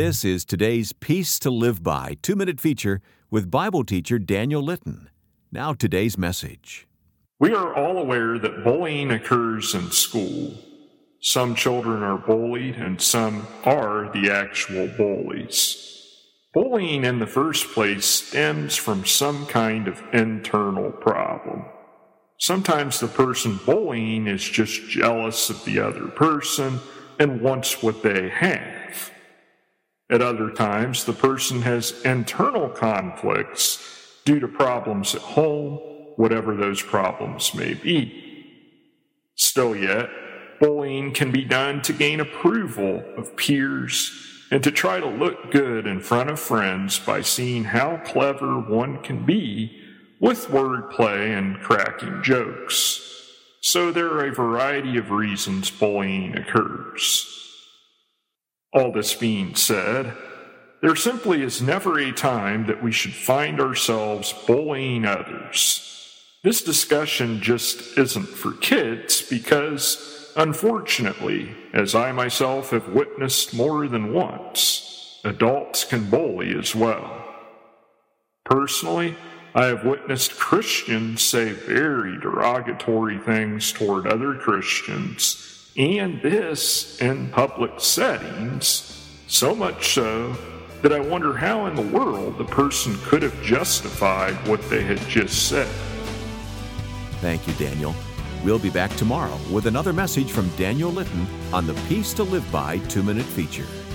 This is today's Peace to Live By 2-minute feature with Bible teacher Daniel Litton. Now today's message. We are all aware that bullying occurs in school. Some children are bullied and some are the actual bullies. Bullying in the first place stems from some kind of internal problem. Sometimes the person bullying is just jealous of the other person and wants what they have. At other times, the person has internal conflicts due to problems at home, whatever those problems may be. Still yet, bullying can be done to gain approval of peers and to try to look good in front of friends by seeing how clever one can be with wordplay and cracking jokes. So there are a variety of reasons bullying occurs. All this being said, there simply is never a time that we should find ourselves bullying others. This discussion just isn't for kids because, unfortunately, as I myself have witnessed more than once, adults can bully as well. Personally, I have witnessed Christians say very derogatory things toward other Christians, and this in public settings, so much so that I wonder how in the world the person could have justified what they had just said. Thank you, Daniel. We'll be back tomorrow with another message from Daniel Litton on the Peace to Live By 2-minute feature.